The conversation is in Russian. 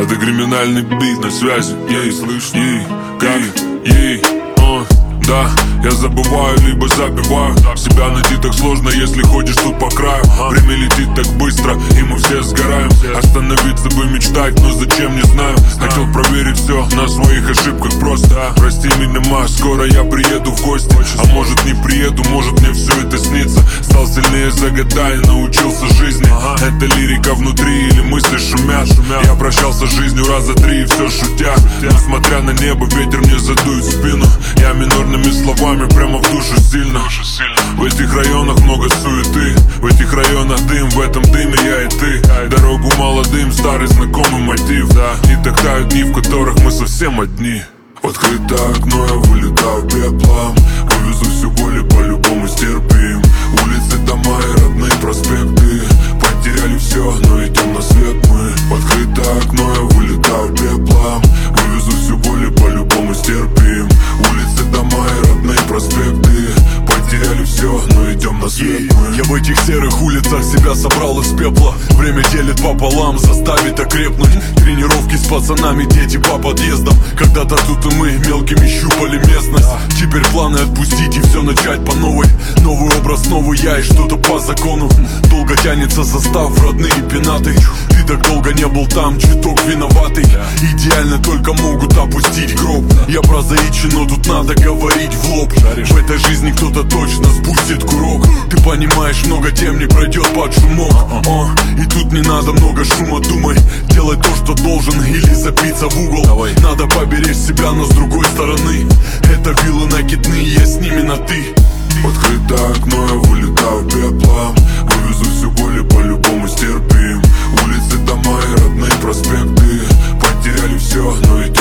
Это криминальный бит на связи, ей, слышь, ей, как, ей, да, я забываю, либо забиваю себя найти так сложно, если ходишь тут по краю. Время летит так быстро, и мы все сгораем. Остановиться бы мечтать, но зачем, не знаю. Хотел проверить все на своих ошибках просто. Прости меня, ма, скоро я приеду в гости. А может не приеду, может мне все это снится. Стал сильнее за года и научился жизни. Это лирика внутри или мысли шумят. Я прощался с жизнью раза 3 и все шутя. Но смотря на небо, ветер мне задует спину. Я минорными словами прямо в душу сильно. В этих районах много суеты, в этих районах дым, в этом дыме я и ты. Дорогу молодым, старый знакомый мотив. Не так тают дни, в которых мы совсем одни. В открытое окно я вылетаю пеплом. Вывезу всю боль и по-любому стерпим. Улицы, дома и родные проспекты потеряли все, но идем на свет мы. В открытое окно я вылетаю пеплом. Вывезу всю боль и по-любому стерпим. Улицы, дома и родные проспекты потеряли все, но идем на свет мы. Я в этих серых улицах себя собрал из пепла. Время делит пополам, заставит окрепнуть. Тренировки с пацанами, дети по подъездам. Когда-то тут и мы мелкими щупали местность. Теперь планы отпустить и все начать по новой. Новый образ, новый я и что-то по закону. Долго тянется состав, родные пенаты. Ты так долго не был там, чуток виноватый. Идеально только могут опустить гроб. Я прозаичен, но тут надо говорить в лоб. В этой жизни кто-то точно спустит курок. Ты понимаешь, много тем не пройдет под шумок. И тут не надо много шума, думай. Делай то, что должен, или забиться в угол. Надо поберечь себя, но с другой стороны это виллы накидные, я с ними на ты. В открытое окно я вылетаю пеплом. Вывезу всю боль и по-любому стерпим. Улицы, дома и родные проспекты потеряли все, но